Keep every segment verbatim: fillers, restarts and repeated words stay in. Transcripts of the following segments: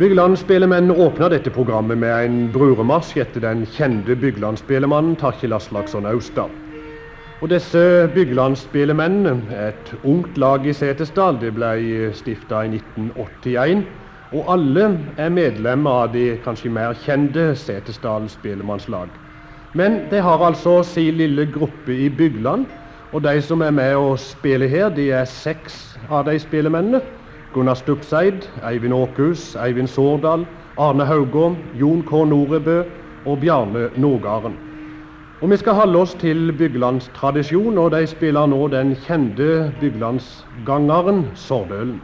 Byglandsspelemenn åpnet dette programmet med en bruremarsj etter den kjente Byglandsspelemannen Tarkil Aslaksson Austad. Og disse Byglandsspelемennene, et ungt lag i Setesdal, det ble stiftet i nitten åttien, og alle er medlemmer av de kanskje mer kjente Setesdal spelemannslag. Men de har altså sin lille gruppe i Bygland, og de som er med å spille her, de er seks av de spelemennene. Gunnar Stubseid, Eivind Åkhus, Eivind Sårdal, Arne Haugård, Jon K. Norebø og Bjarne Nordgaren. Og vi skal holde oss til Byglands tradisjon, og de spiller nå den kjente Byglandsgangeren Sordølen.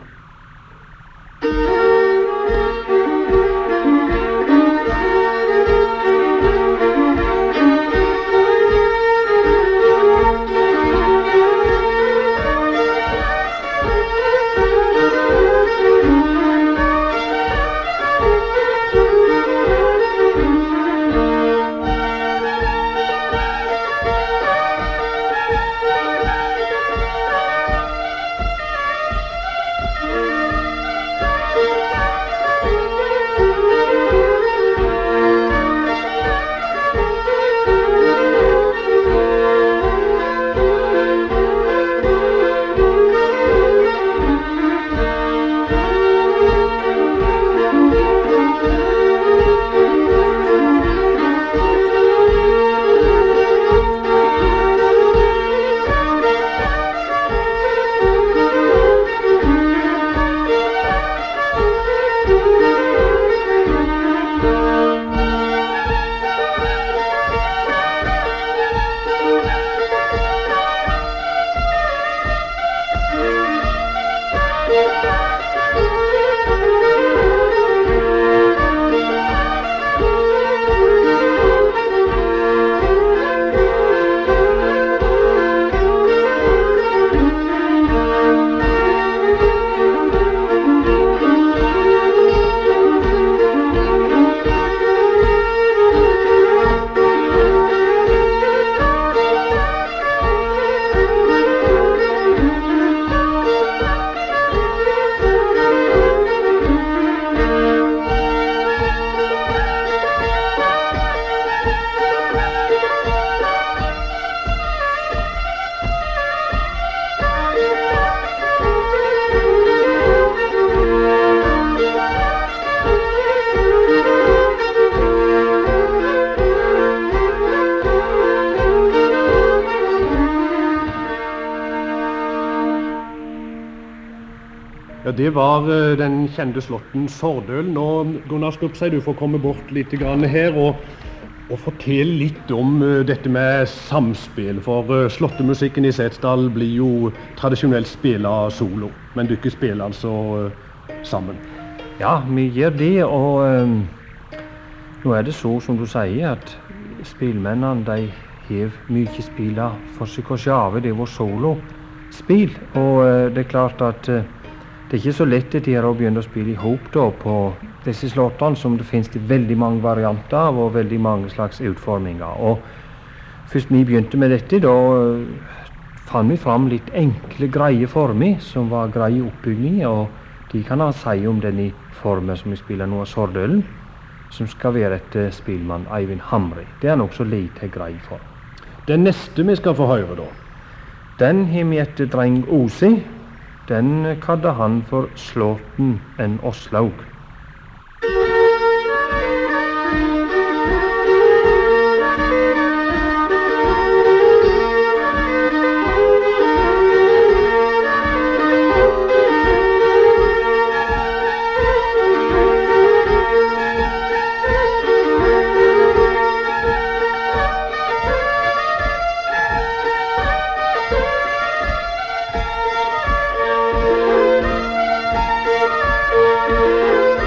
Ja, det var uh, den kjente slåtten Sordølen. Og Gunnar Stubseid, du får komme bort litt grann her og, og fortelle litt om uh, dette med samspill. For uh, slåttemusikken i Setesdal blir jo tradisjonelt spillet solo, men du ikke spiller altså uh, sammen. Ja, vi gjør det, og um, nå er det så som du sier, at spilmennene, de har mye spillet for seg og sjave, det var solo-spil, og uh, det er klart at uh, det er ikke så lett til å begynne å spille i hop da på disse slåttene, som det finnes det veldig mange varianter av og veldig mange slags utforminger. Og først vi begynte med dette, da fant vi fram litt enkle, greie former som var greie oppbygging, og de kan ha si om denne formen som vi spiller nå av Sordølen, som skal være etter spillmann Eivind Hamre. Det er nok så lite grei form. Den neste vi skal få høre da? Den har vi etter dreng Osi. Den kalte han for Slåtten en Åslaug. Thank you.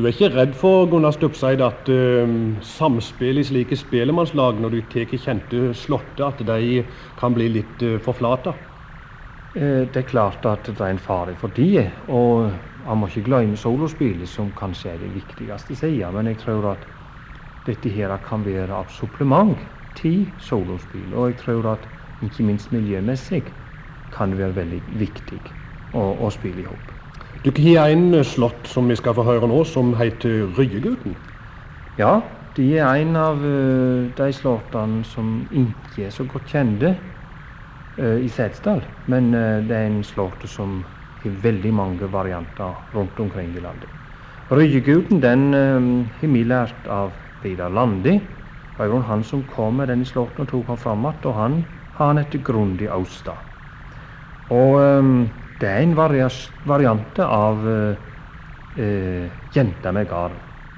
Du er ikke redd for, Gunnar Stubseid, at uh, samspill i slike spelemannslag, når du tar kjente slåtte, at de kan bli litt uh, forflata? Eh, det er klart at det er en fare for de, og man må ikke glemme solospillet, som kanskje er det viktigste siden, men jeg tror at dette her kan være av supplement til solospill, og jeg tror at ikke minst miljømessig kan det være veldig viktig å, å spille ihop. Du har en slått som vi skal få høre nå, som heter Ryeguten. Ja, de er en av uh, de slåttene som ikke er så godt kjente uh, i Setesdal, men uh, det er en slått som har veldig mange varianter rundt omkring i landet. Ryeguten, den uh, har vi lært av Vidar Landi. Det var han som kom med denne slåtten og tok han fram att, og han har han etter Grundi Austa. Og um, det er en varias, variante av uh, uh, Jenta med gard.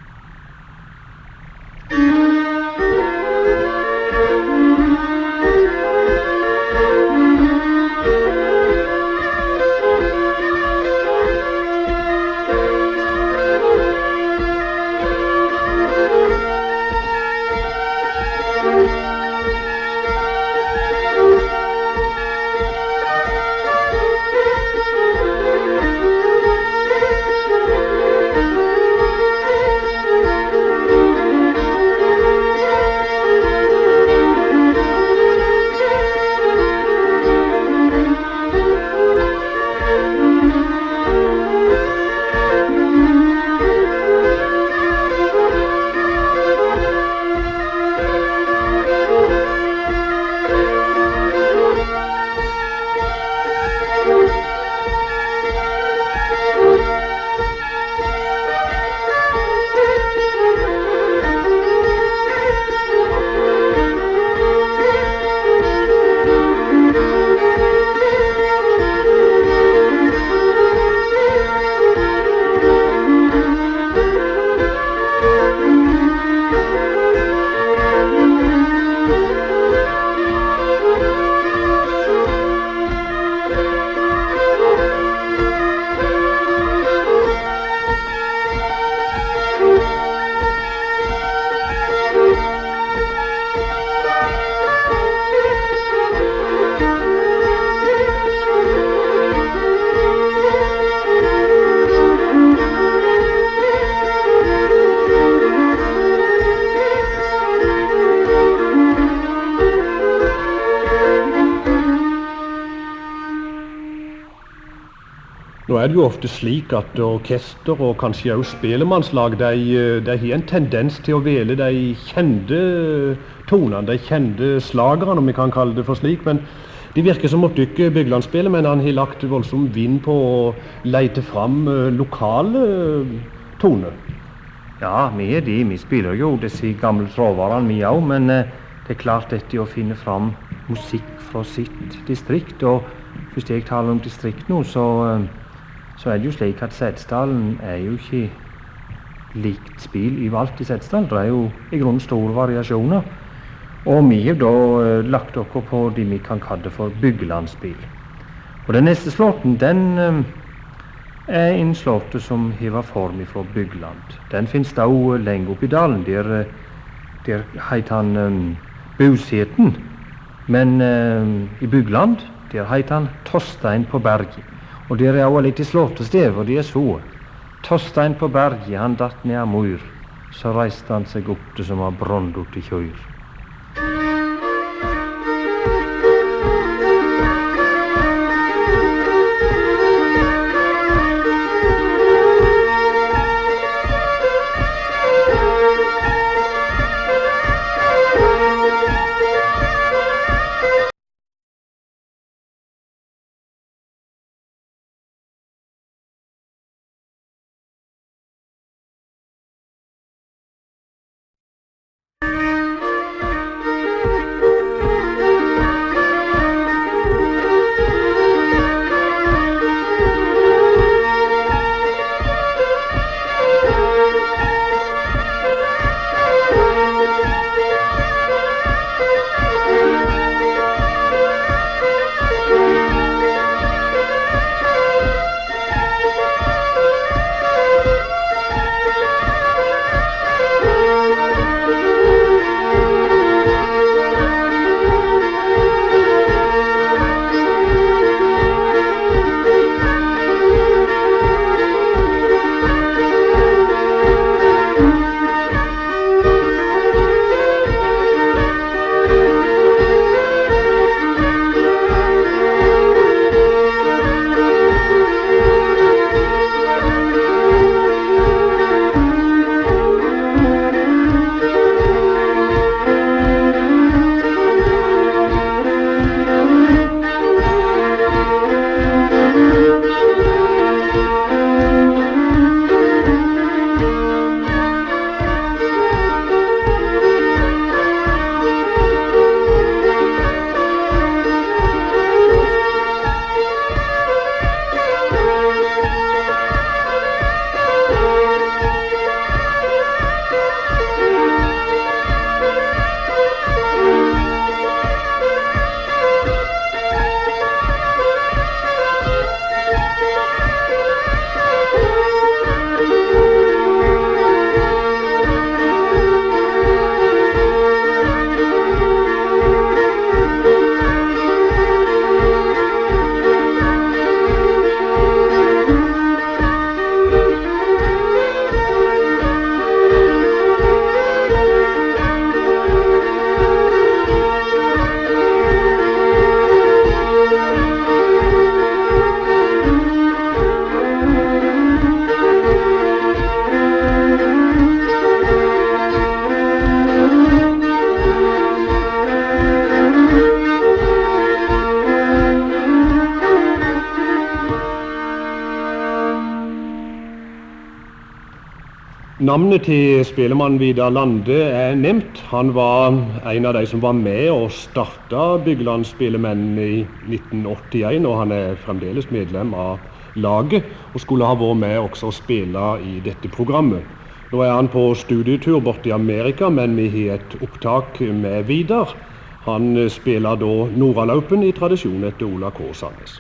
Nå er det jo ofte slik at orkester og kanskje også spelemannslag, de, de har en tendens til å vele de kjente tonene, de kjente slagerne, om vi kan kalle det for slik, men det virker som at dere Byglandsspellemennene har lagt voldsom vind på å lete fram lokale toner. Ja, vi er de, vi spiller jo disse gamle trådvarene vi også, men eh, det er klart dette å finne fram musikk fra sitt distrikt, og hvis jeg taler om distrikt nå, så eh, så er det jo slik at Setesdalen er jo ikke likt spill i valgt i Setesdal. Det er jo i grunnen store variasjoner. Og vi har da uh, lagt dere på det vi kan kalle for byggelandsspill. Og den neste slåtten, den um, er en slåtte som hever form fra byggeland. Den finnes da uh, lenger opp i dalen. Der, uh, der heter han um, Buseten. Men uh, i byggeland, der heter han Torstein på berget. Og der er også litt i slåttested, og de er så. Torstein på berget, han datt ned av mur. Så reiste han seg opp det som var brondot i kjøyr. Navnet til spellemann Vidar Lande er nevnt. Han var en av de som var med og startet Byglands Spelemenn i nitten åttien, og han er fremdeles medlem av laget, og skulle ha vært med også å spille i dette programmet. Nå er han på studietur borte i Amerika, men vi har et opptak med Vidar. Han spiller da Nordalaupen i tradisjon etter Ola K. Sandnes.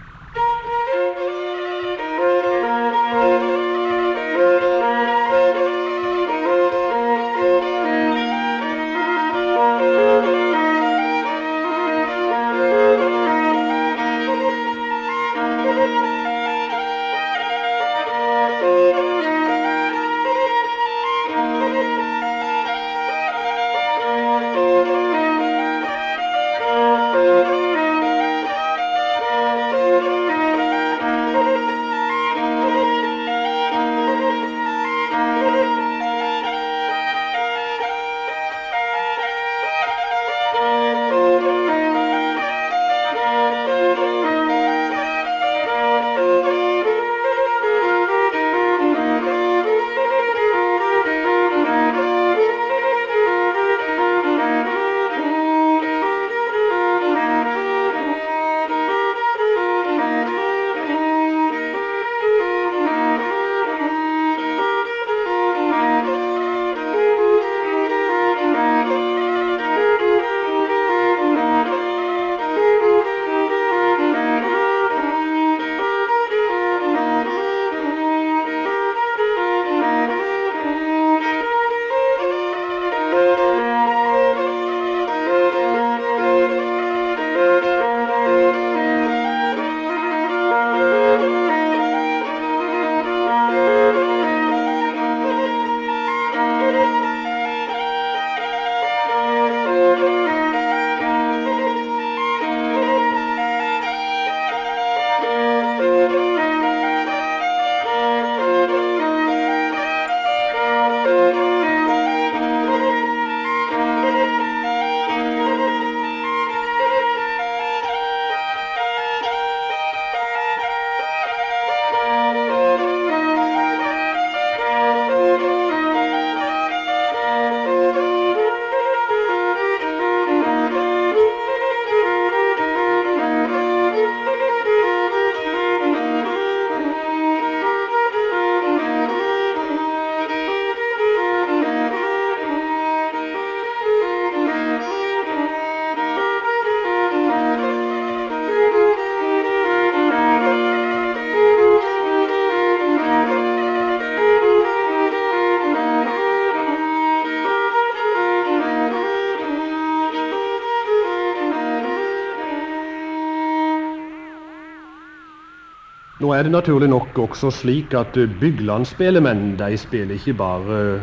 Nå er det naturlig nok også slik at Byglands spelemenn, de spiller ikke bare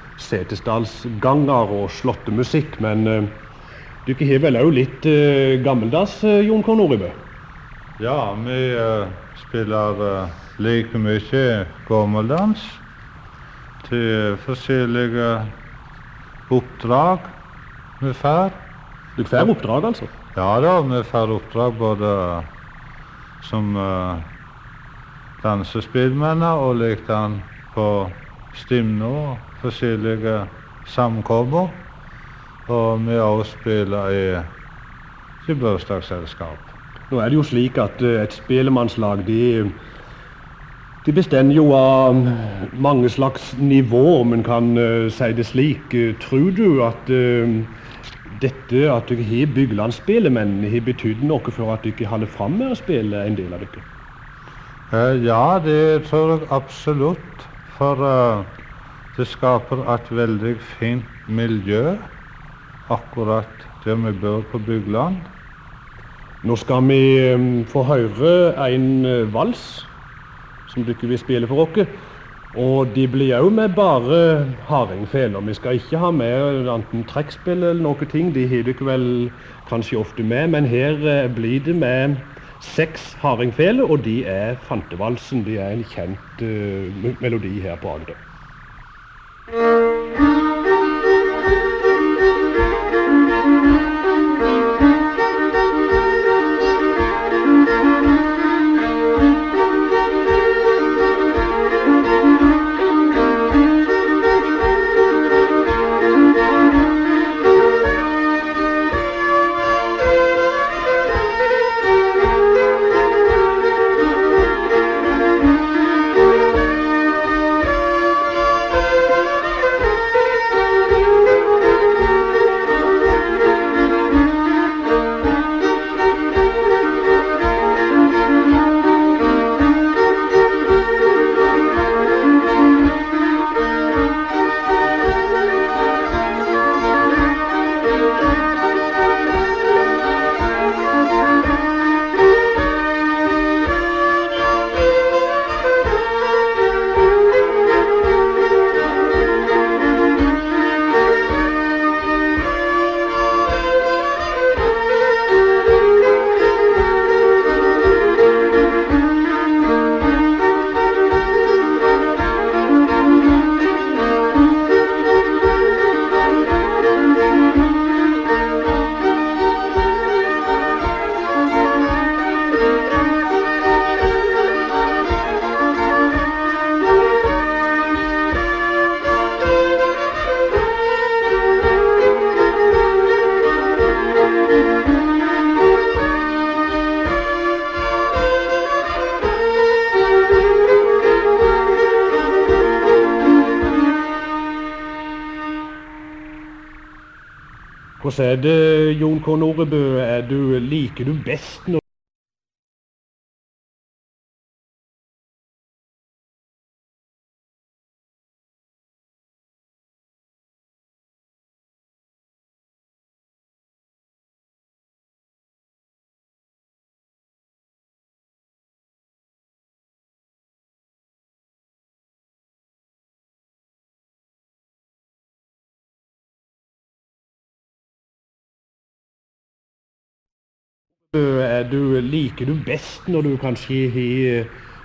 Setesdalsganger og slåttemusikk, men uh, du har vel også litt uh, gammeldags, uh, Jon K. Nordibø? Ja, vi uh, spiller uh, like mye gammeldans til forskjellige oppdrag vi får. Du får oppdrag, altså? Ja da, vi får oppdrag både som uh, dansespillmenn og lekte på stimne og forskjellige samkommer. Og vi også spiller i, i bursdagsselskap. Nå er det jo slik at uh, et spelemannslag, de, de bestemmer jo av mange slags nivå, men kan uh, si det slik. Uh, tror du at uh, dette at dere har Byglands spelemenn har betydd noe for at dere holder fram med å spille en del av dere? Uh, ja, det tror jeg absolutt, for uh, det skaper et veldig fint miljø akkurat der vi bor på Bygland. Nå skal vi um, få høre en uh, vals som dere vil spille for oss, og de blir jo med bare hardingfeler. Vi skal ikke ha med enten trekkspill eller noe ting, de har dere vel kanskje ofte med, men her uh, blir det med seks hardingfeler, og de er fantevalsen. De er en kjent uh, melodi her på Agder. Hvordan er det, Jon K. Norebø, er du, liker du best når er du, liker du best når du kanskje har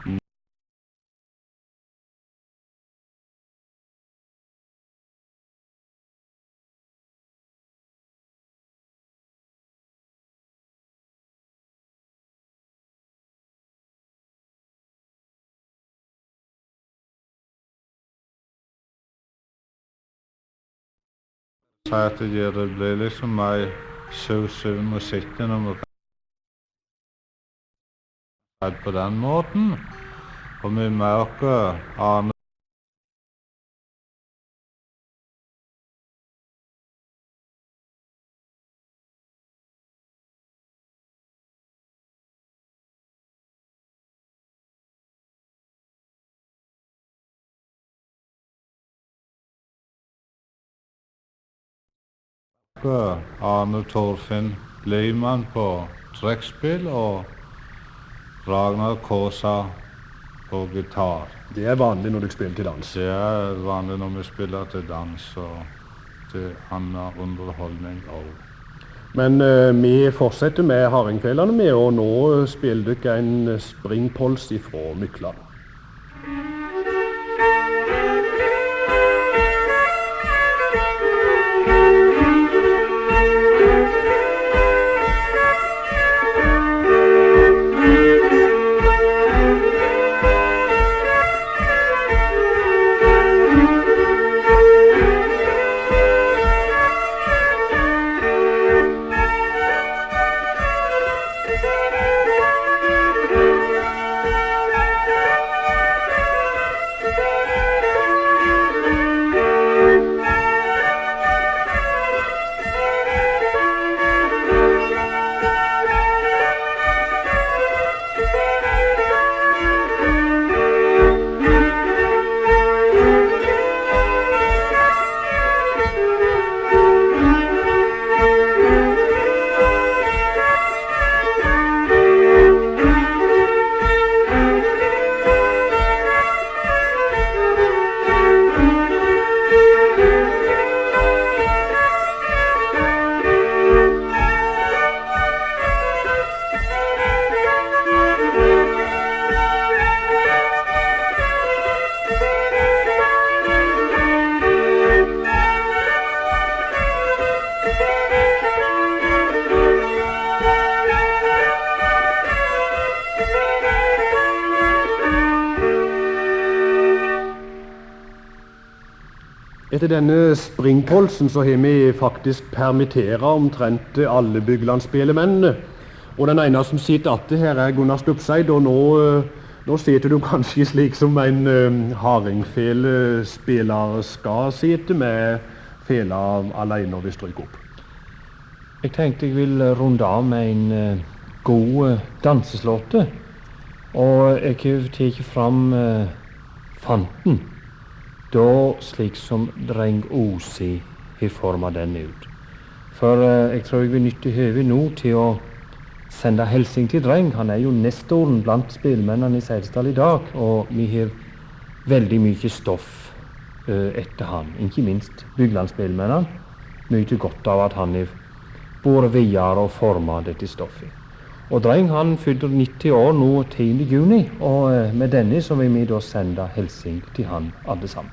Så at det ble liksom meg søv-søv musikken om å på den måten. Og vi merker Arne Arne Torfinn Leimann på trekkspill og Ragnar Kåsa på gitar. Det er vanlig når du spiller til dans? Det er vanlig når vi spiller til dans og til annen underholdning også. Men uh, vi fortsetter med hardingfelene med, og nå spiller dere en springpols ifra Mykland. Etter denne springpolsen så har vi faktisk permitteret omtrent alle Byglandsspellemennene. Og den ene som sitter atte her er Gunnar Stupseid, og nå, nå sitter du kanskje slik som en uh, hardingfelespiller skal sitte med fela alene ved stryk opp. Jeg tenkte jeg vil runde av med en uh, god uh, danseslåte, og jeg har tatt fram uh, Fanten. Da slik som dreng Osi har formet den ut. For uh, jeg tror jeg vil nytte høvet nå til å sende hilsing til dreng. Han er jo nestoren blant spillmennene i Setesdal i dag, og vi har veldig mye stoff uh, etter han. Ikke minst Byglandsspillmennene. Mye godt av at han har båret videre og formet dette stoffet. Og dreng han fyller nitti år nå tiende juni, og uh, med denne så vil vi da sende hilsing til han alle sammen.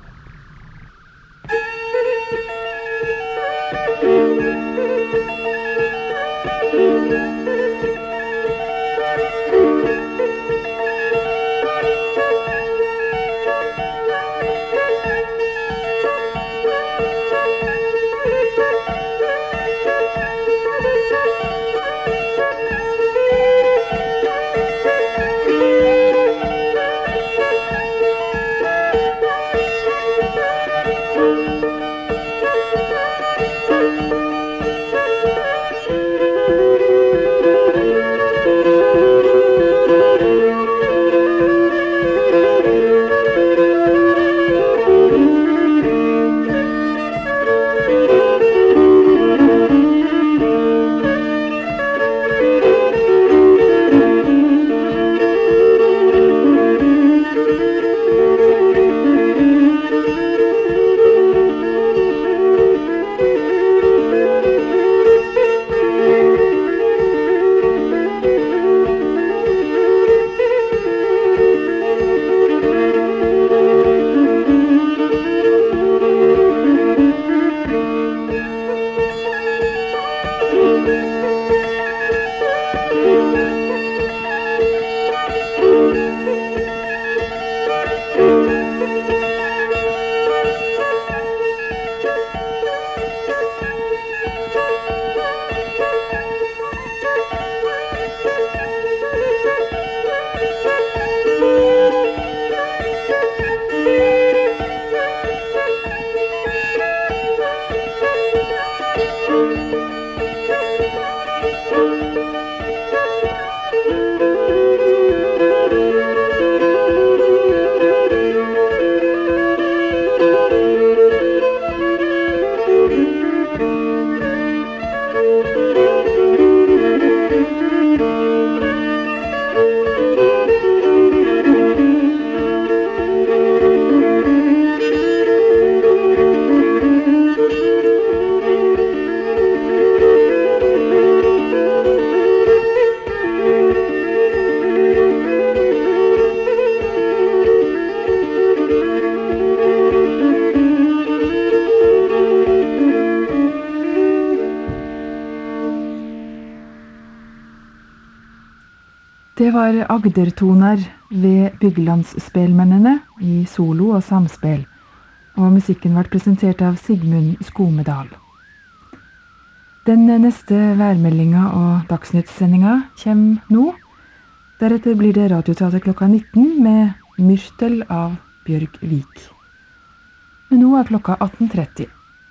var Agdertoner ved Byglandsspelmennene i solo og samspel, og musikken ble presentert av Sigmund Skomedal. Den neste værmeldinga og dagsnyttsendinga kommer nå. Deretter blir det radioteater klokka nitten med Myrtel av Bjørg Vik. Men nå er klokka atten tretti.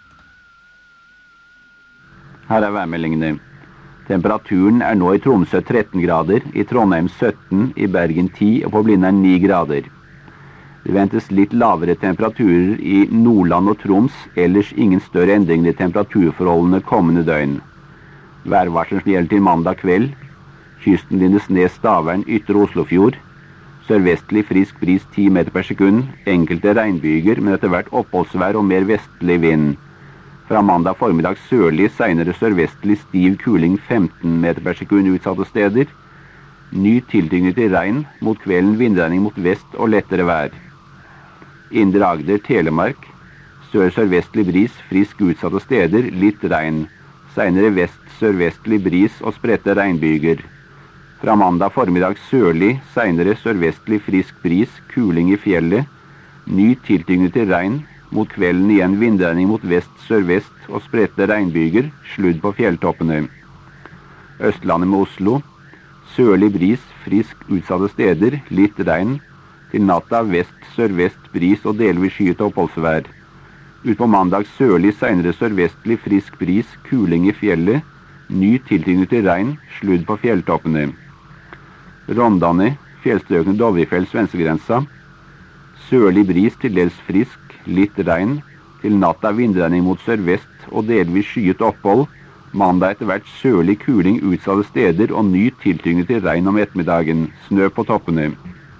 Her er værmeldingene. Temperaturen er nå i Tromsø tretten grader, i Trondheim sytten, i Bergen ti og på Blindern ni grader. Det ventes litt lavere temperaturer i Nordland og Troms, ellers ingen større endringer i temperaturforholdene kommende døgn. Værvarselen som gjelder til mandag kveld. Kysten Lindesnes, Stavern, Ytre Oslofjord. Sørvestlig frisk bris ti meter per sekund. Enkelte regnbyger, men etter hvert oppholdsvær og mer vestlig vind. Fra mandag formiddag sørlig, senere sørvestlig stiv kuling femten meter per sekund utsatte steder. Ny tiltygning til regn, mot kvelden vindregning mot vest og lettere vær. Indre Agder, Telemark. Sør-sørvestlig bris, frisk utsatte steder, litt regn. Senere vest-sørvestlig bris og spredte regnbyger. Fra mandag formiddag sørlig, senere sørvestlig frisk bris, kuling i fjellet. Ny tiltygning til regn, mot kvelden igjen vindregning mot vest-sørvest og spredte regnbyger, sludd på fjelltoppene. Østlandet med Oslo. Sørlig bris, frisk utsatte steder, litt regn. Til natta vest-sørvest bris og delvis skyet oppholdsvær. Ut på mandag sørlig, senere sørvestlig frisk bris, kuling i fjellet. Ny tiltygning til regn, sludd på fjelltoppene. Rondane, fjellstrøkene Dovrefjell, svenskegrensa. Sørlig bris til dels frisk, litt regn. Til natta vindregning mot sørvest og delvis skyet opphold. Mandag etter hvert sørlig kuling utsatte steder og ny tiltygning til regn om ettermiddagen. Snø på toppene.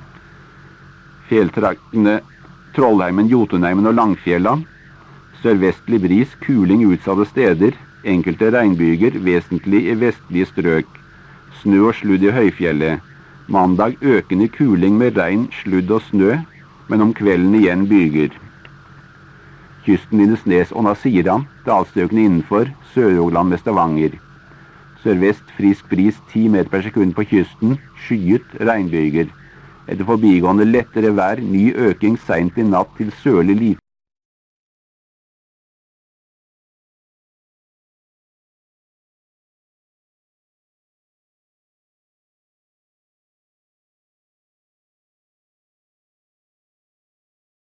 Fjelltraktene Trollheimen, Jotunheimen og Langfjella. Sørvestlig bris, kuling utsatte steder. Enkelte regnbyger, vesentlig i vestlige strøk. Snø og sludd i høyfjellet. Mandag økende kuling med regn, sludd og snø, men om kvelden igjen byger. Kysten Lindesnes og Nasira, dalstrøkene innenfor, Sør-Rogaland med Stavanger. Sørvest frisk bris ti meter per sekund på kysten, skyet regnbyger. Etter forbigående lettere vær, ny øking sent i natt til sørlig lite